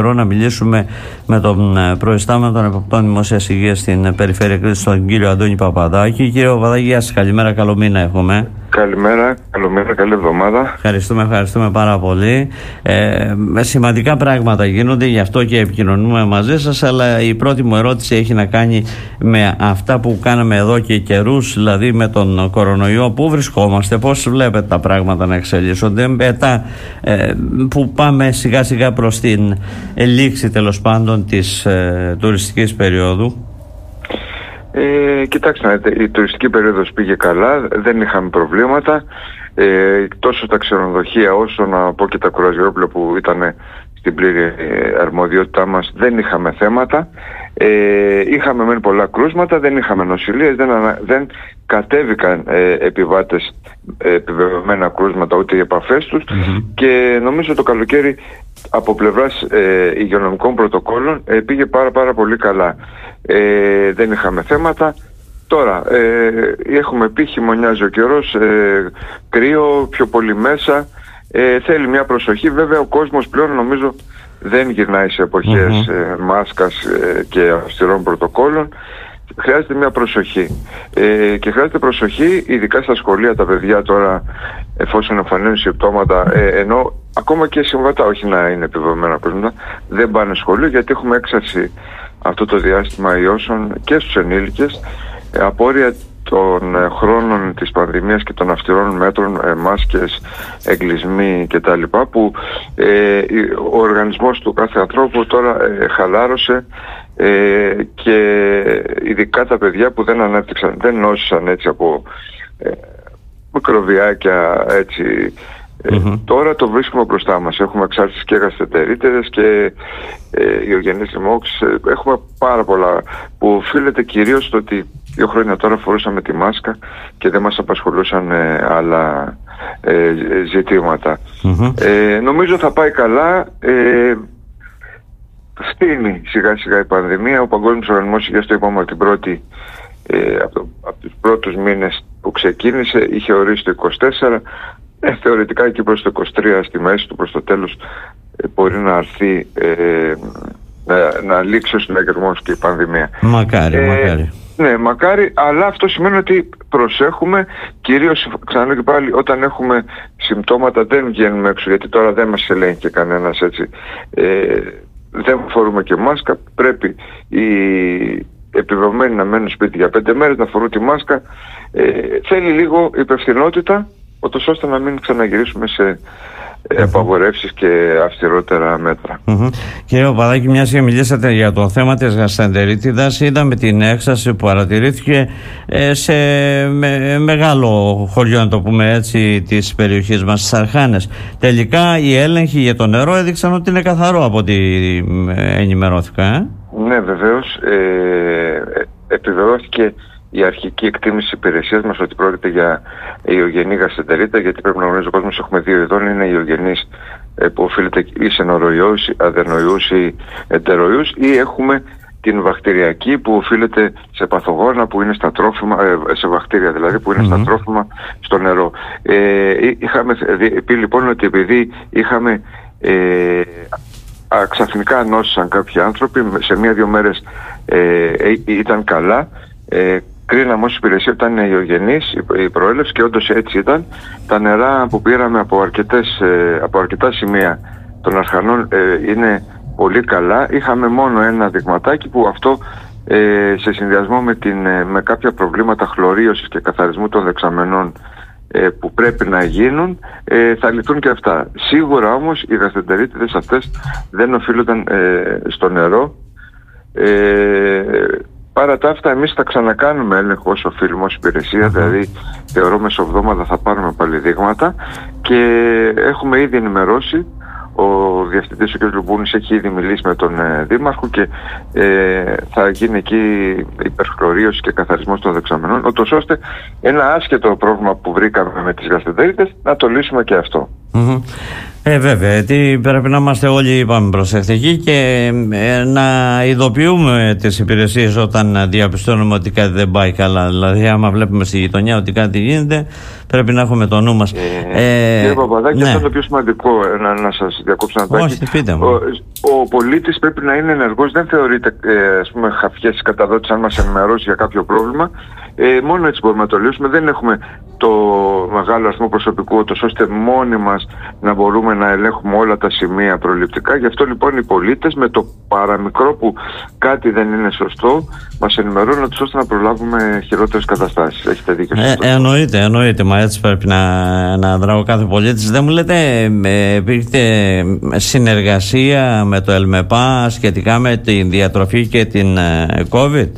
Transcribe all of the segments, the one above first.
καιρό να μιλήσουμε με τον προϊστάμενο των εποπτών δημόσιας υγείας στην Περιφέρεια Κρήτης, τον κύριο Αντώνη Παπαδάκη. Κύριε Παπαδάκη, γεια σας, καλημέρα, καλό μήνα έχουμε. Καλημέρα, καλή εβδομάδα. Ευχαριστούμε πάρα πολύ. Σημαντικά πράγματα γίνονται, γι' αυτό και επικοινωνούμε μαζί σας, αλλά η πρώτη μου ερώτηση έχει να κάνει με αυτά που κάναμε εδώ και καιρούς, δηλαδή με τον κορονοϊό. Πού βρισκόμαστε, πώς βλέπετε τα πράγματα να εξελίσσονται μετά που πάμε σιγά σιγά προς την λήξη τέλος πάντων της τουριστικής περίοδου? Κοιτάξτε, η τουριστική περίοδος πήγε καλά, δεν είχαμε προβλήματα, τόσο τα ξενοδοχεία όσο να πω και τα κουραζιερόπλαια που ήταν στην πλήρη αρμοδιότητά μας, δεν είχαμε θέματα. Είχαμε μεν πολλά κρούσματα, δεν είχαμε νοσηλείες, δεν κατέβηκαν επιβάτες επιβεβαιωμένα κρούσματα ούτε οι επαφές τους, και νομίζω το καλοκαίρι από πλευράς υγειονομικών πρωτοκόλων πήγε πάρα πολύ καλά. Δεν είχαμε θέματα. Τώρα έχουμε πει, χειμωνιάζει ο καιρός, κρύο, πιο πολύ μέσα, θέλει μια προσοχή. Βέβαια ο κόσμος πλέον νομίζω δεν γυρνάει σε εποχές μάσκας και αυστηρών πρωτοκόλων. Χρειάζεται μια προσοχή, και χρειάζεται προσοχή ειδικά στα σχολεία. Τα παιδιά τώρα, εφόσον εμφανίζουν συμπτώματα, ενώ ακόμα και συμβατά, όχι να είναι επιβεβαιωμένα κρούσματα, δεν πάνε σχολείο, γιατί έχουμε έξαρση αυτό το διάστημα ιώσεων και στους ενήλικες, απόρρια των χρόνων της πανδημίας και των αυστηρών μέτρων, μάσκες, εγκλισμοί κτλ, που ο οργανισμός του κάθε ανθρώπου τώρα χαλάρωσε, και ειδικά τα παιδιά που δεν ανέπτυξαν, δεν νόσησαν έτσι από μικροβιάκια έτσι. Τώρα το βρίσκουμε μπροστά μας. Έχουμε εξάρτηση και γαστρεντερίτιδες και ιογενείς λοιμώξεις. Έχουμε πάρα πολλά, που οφείλεται κυρίως στο ότι 2 χρόνια τώρα φορούσαμε τη μάσκα και δεν μας απασχολούσαν άλλα ζητήματα. Νομίζω θα πάει καλά. Φτύνει σιγά σιγά η πανδημία. Ο Παγκόσμιος Οργανισμός Υγείας, το είπαμε την πρώτη, από τους πρώτους μήνες που ξεκίνησε, είχε ορίσει το 24. Θεωρητικά εκεί προς το 23, στη μέση του, προς το τέλος, μπορεί να αρθεί, να λήξει ο συναγερμός και η πανδημία. Μακάρι. Ναι, μακάρι, αλλά αυτό σημαίνει ότι προσέχουμε, κυρίως, ξαναλέω και πάλι, όταν έχουμε συμπτώματα δεν βγαίνουμε έξω, γιατί τώρα δεν μας ελέγχει και κανένας έτσι. Δεν φορούμε και μάσκα, πρέπει οι επιβεβαιωμένοι να μένουν σπίτι για 5 μέρες, να φορούν τη μάσκα. Θέλει λίγο υπευθυνότητα, ώστε να μην ξαναγυρίσουμε σε απαγορεύσεις και αυστηρότερα μέτρα. Κύριε Παπαδάκη, μιας και μιλήσατε για το θέμα της γαστρεντερίτιδας, είδαμε την έκσταση που παρατηρήθηκε σε μεγάλο χωριό, να το πούμε έτσι, της περιοχής μας, στις Αρχάνες. Τελικά οι έλεγχοι για το νερό έδειξαν ότι είναι καθαρό, από ό,τι ενημερώθηκα. Ναι, βεβαίως. Επιβεβαιώθηκε η αρχική εκτίμηση της υπηρεσίας μας ότι πρόκειται για ιογενή γαστρεντερίτιδα, γιατί πρέπει να γνωρίζει ο κόσμος, έχουμε 2 ειδών. Είναι ιογενής που οφείλεται ή σε νοροϊούς, αδενοϊούς ή εντεροϊούς, ή έχουμε την βακτηριακή που οφείλεται σε παθογόνα που είναι στα τρόφιμα, σε βακτήρια δηλαδή που είναι στα τρόφιμα, στο νερό. Είχαμε πει λοιπόν ότι επειδή είχαμε ξαφνικά νόσησαν κάποιοι άνθρωποι, σε 1-2 μέρες ήταν καλά, κρίναμε ως υπηρεσία ότι ήταν ιογενής η προέλευση, και όντως έτσι ήταν. Τα νερά που πήραμε από αρκετά σημεία των Αρχανών είναι πολύ καλά. Είχαμε μόνο ένα δειγματάκι που αυτό σε συνδυασμό με κάποια προβλήματα χλωρίωσης και καθαρισμού των δεξαμενών που πρέπει να γίνουν, θα λυθούν και αυτά. Σίγουρα όμως οι γαστρεντερίτιδες αυτές δεν οφείλονταν στο νερό. Παρά τα αυτά, εμείς θα ξανακάνουμε έλεγχο όσο οφείλουμε ως υπηρεσία, δηλαδή θεωρώ μεσοβδόμαδα θα πάρουμε πάλι δείγματα, και έχουμε ήδη ενημερώσει. Ο Διευθυντής, ο κ. Λουμπούνης, έχει ήδη μιλήσει με τον Δήμαρχο και θα γίνει εκεί υπερχλωρίωση και καθαρισμός των δεξαμενών, ώστε ένα άσχετο πρόβλημα που βρήκαμε με τις γαστρεντερίτιδες να το λύσουμε και αυτό. Βέβαια, γιατί πρέπει να είμαστε όλοι, είπαμε, προσεκτικοί και να ειδοποιούμε τις υπηρεσίες όταν διαπιστώνουμε ότι κάτι δεν πάει καλά. Δηλαδή, άμα βλέπουμε στη γειτονιά ότι κάτι γίνεται, πρέπει να έχουμε το νου μας. Κύριε Παπαδάκη, αυτό είναι το πιο σημαντικό, να σας διακόψω ένα τάκι. Ο πολίτης πρέπει να είναι ενεργός, δεν θεωρείται χαφιές καταδότης αν μας ενημερώσει για κάποιο πρόβλημα. Μόνο έτσι μπορούμε να το λύσουμε. Δεν έχουμε το μεγάλο αριθμό προσωπικού, ώστε μόνοι μας να μπορούμε να ελέγχουμε όλα τα σημεία προληπτικά. Γι' αυτό λοιπόν οι πολίτες, με το παραμικρό που κάτι δεν είναι σωστό, μας ενημερώνουν ώστε να προλάβουμε χειρότερες καταστάσεις. Έχετε δίκιο. Εννοείται, μα έτσι πρέπει να δρά ο κάθε πολίτης. Δεν μου λέτε, υπήρχε συνεργασία με το ΕΛΜΕΠΑ σχετικά με την διατροφή και την COVID?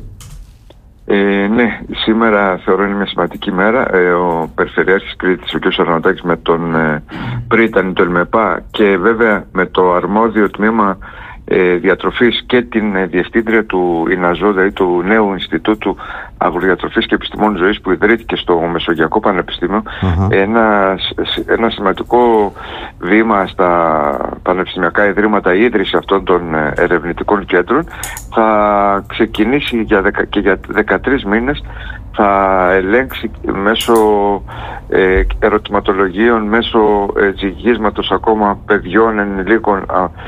Ναι, σήμερα θεωρώ είναι μια σημαντική μέρα. Ο Περιφερειάρχης Κρήτης, ο κ. Σαρανοτάκης, με τον πρίτανη του ΕΛΜΕΠΑ και βέβαια με το αρμόδιο τμήμα διατροφής και την διευθύντρια του ΙΝΑΖΟ, δηλαδή του νέου Ινστιτούτου Αγροδιατροφής και Επιστημών Ζωής που ιδρύθηκε στο Μεσογειακό Πανεπιστήμιο, ένα σημαντικό βήμα στα πανεπιστημιακά ιδρύματα, η ίδρυση αυτών των ερευνητικών κέντρων θα ξεκινήσει και για 13 μήνες. Θα ελέγξει μέσω ερωτηματολογίων, μέσω ζυγίσματος ακόμα παιδιών, ενηλίκων,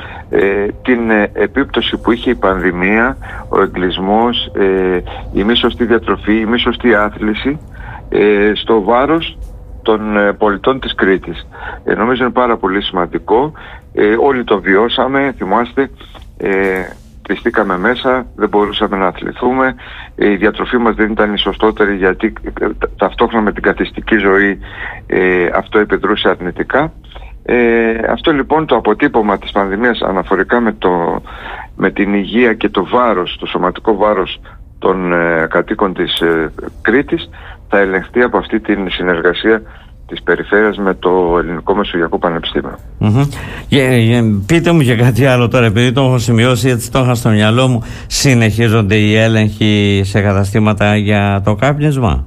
την επίπτωση που είχε η πανδημία, ο εγκλισμός, η μη σωστή διατροφή, η μη σωστή άθληση στο βάρος των πολιτών της Κρήτης. Νομίζω είναι πάρα πολύ σημαντικό. Όλοι το βιώσαμε, θυμάστε. Κλειστήκαμε μέσα, δεν μπορούσαμε να αθληθούμε, η διατροφή μας δεν ήταν η σωστότερη, γιατί ταυτόχρονα με την καθιστική ζωή αυτό επιδρούσε αρνητικά. Αυτό λοιπόν το αποτύπωμα της πανδημίας αναφορικά με την υγεία και το βάρος, το σωματικό βάρος των κατοίκων της Κρήτης θα ελεγχθεί από αυτή την συνεργασία της περιφέρειας με το Ελληνικό Μεσογειακό Πανεπιστήμιο. Πείτε μου και κάτι άλλο τώρα, επειδή το έχω σημειώσει, έτσι το είχα στο μυαλό μου. Συνεχίζονται οι έλεγχοι σε καταστήματα για το κάπνισμα?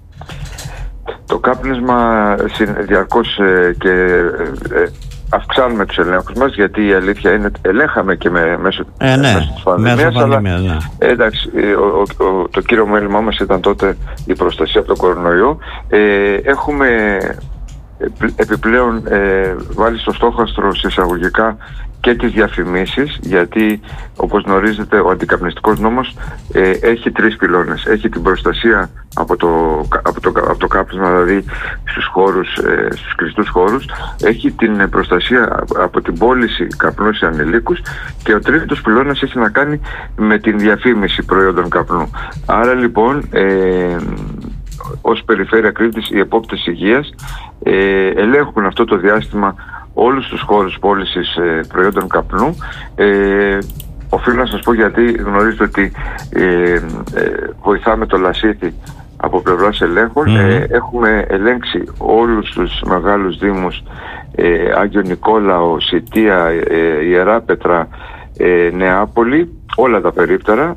Το κάπνισμα διαρκώς και αυξάνουμε τους ελέγχους μας, γιατί η αλήθεια είναι ελέγχαμε και μέσω της πανδημίας, αλλά εντάξει, το κύριο μέλημά μας ήταν τότε η προστασία από τον κορονοϊό. Έχουμε επιπλέον βάλει στο στόχαστρο εισαγωγικά και τις διαφημίσεις, γιατί όπως γνωρίζετε ο αντικαπνιστικός νόμος έχει 3 πυλώνες. Έχει την προστασία από το κάπνισμα, δηλαδή στους χώρους, στους κλειστούς χώρους. Έχει την προστασία από την πώληση καπνού σε ανηλίκους και ο τρίτος πυλώνας έχει να κάνει με την διαφήμιση προϊόντων καπνού. Άρα λοιπόν ως Περιφέρεια Κρήτης οι επόπτες υγείας ελέγχουν αυτό το διάστημα όλους τους χώρους πώλησης προϊόντων καπνού. Οφείλω να σας πω, γιατί γνωρίζετε ότι βοηθάμε το Λασίθι από πλευράς ελέγχων. Έχουμε ελέγξει όλους τους μεγάλους δήμους, Άγιο Νικόλαο, Σιτία, Ιεράπετρα, Νεάπολη, όλα τα περίπτερα.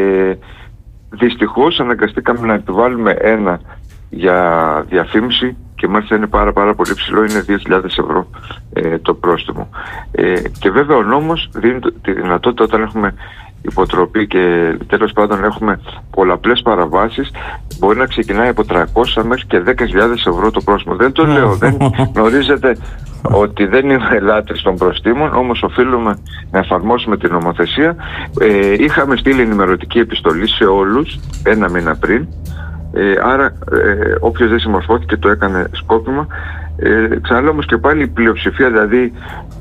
Δυστυχώς αναγκαστήκαμε να επιβάλλουμε ένα για διαφήμιση και μάλιστα είναι πάρα πολύ ψηλό, είναι 2.000 ευρώ το πρόστιμο. Και βέβαια ο νόμος δίνει τη δυνατότητα, όταν έχουμε υποτροπή και τέλος πάντων έχουμε πολλαπλές παραβάσεις, μπορεί να ξεκινάει από 300 μέχρι και 10.000 ευρώ το πρόστιμο. Δεν το λέω, δεν γνωρίζετε ότι δεν είμαι λάτρης των προστίμων, όμως οφείλουμε να εφαρμόσουμε την νομοθεσία. Είχαμε στείλει ενημερωτική επιστολή σε όλους 1 μήνα πριν. Άρα όποιος δεν συμμορφώθηκε το έκανε σκόπιμα. Ξαναλέω όμως και πάλι η πλειοψηφία, δηλαδή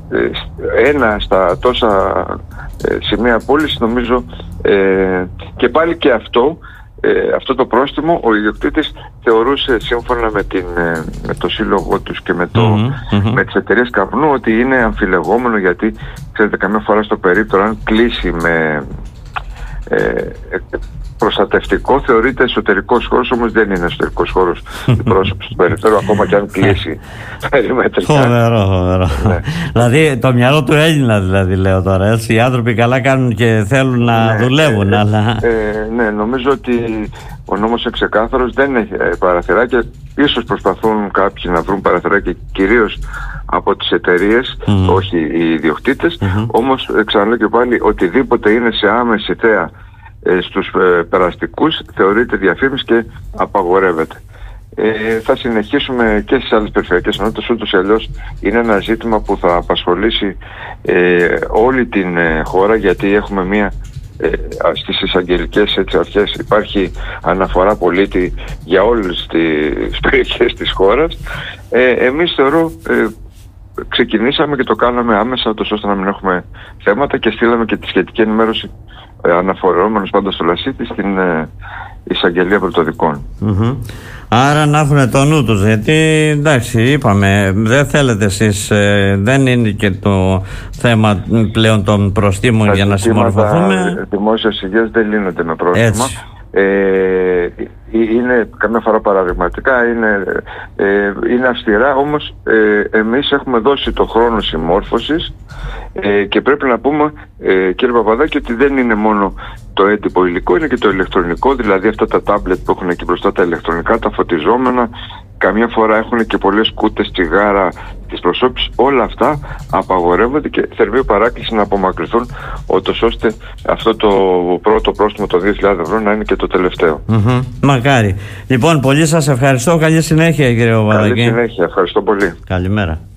ένα στα τόσα σημεία πώληση, νομίζω και πάλι και αυτό το πρόστιμο ο ιδιοκτήτης θεωρούσε, σύμφωνα με το σύλλογο τους και με τις εταιρείες καπνού, ότι είναι αμφιλεγόμενο, γιατί ξέρετε, καμιά φορά στο περίπτωμα αν κλείσει με προστατευτικό θεωρείται εσωτερικός χώρος, όμως δεν είναι εσωτερικός χώρος η πρόσωπη του περιφέρου, ακόμα και αν κλείσει περιμετρικά. Φοβερό. Ναι. Δηλαδή το μυαλό του Έλληνα, δηλαδή, λέω τώρα, έτσι. Οι άνθρωποι καλά κάνουν και θέλουν να δουλεύουν, ναι, αλλά... Ναι, νομίζω ότι ο νόμος είναι ξεκάθαρος, δεν έχει παραθυράκια. Ίσως προσπαθούν κάποιοι να βρουν παραθυράκια κυρίως από τις εταιρείες, όχι οι ιδιοκτήτες. Όμως ξαναλέω και πάλι, οτιδήποτε είναι σε άμεση θέα στους περαστικούς θεωρείται διαφήμιση και απαγορεύεται. Θα συνεχίσουμε και στις άλλες περιφερειακές ενότητες. Ούτως ή αλλιώς είναι ένα ζήτημα που θα απασχολήσει όλη την χώρα, γιατί έχουμε μία στις εισαγγελικές αρχές υπάρχει αναφορά πολίτη για όλες τις περιοχές της χώρας. Εμείς θεωρώ ξεκινήσαμε και το κάναμε άμεσα ώστε να μην έχουμε θέματα και στείλαμε και τη σχετική ενημέρωση αναφορεόμενος πάντα στο Λασίτη στην εισαγγελία πρωτοδικών. Άρα να έχουν το νου τους, γιατί εντάξει είπαμε δεν θέλετε εσείς, δεν είναι και το θέμα πλέον των προστίμων για να συμμορφωθούμε. Δημόσιας υγείας δεν λύνονται με πρόστιμα. Είναι καμιά φορά παραδειγματικά, είναι αυστηρά, όμως εμείς έχουμε δώσει το χρόνο συμμόρφωσης και πρέπει να πούμε, κύριε Παπαδάκη, ότι δεν είναι μόνο το έντυπο υλικό, είναι και το ηλεκτρονικό, δηλαδή αυτά τα τάμπλετ που έχουν εκεί μπροστά, τα ηλεκτρονικά, τα φωτιζόμενα, καμιά φορά έχουν και πολλές κούτες τσιγάρα της προσώπησης. Όλα αυτά απαγορεύονται και θερμή παράκληση να απομακρυνθούν, ώστε αυτό το πρώτο πρόστιμο των 2.000 ευρώ να είναι και το τελευταίο. Μακάρι. Λοιπόν, πολύ σας ευχαριστώ. Καλή συνέχεια, κύριε Παπαδάκη. Καλή συνέχεια. Ευχαριστώ πολύ. Καλημέρα.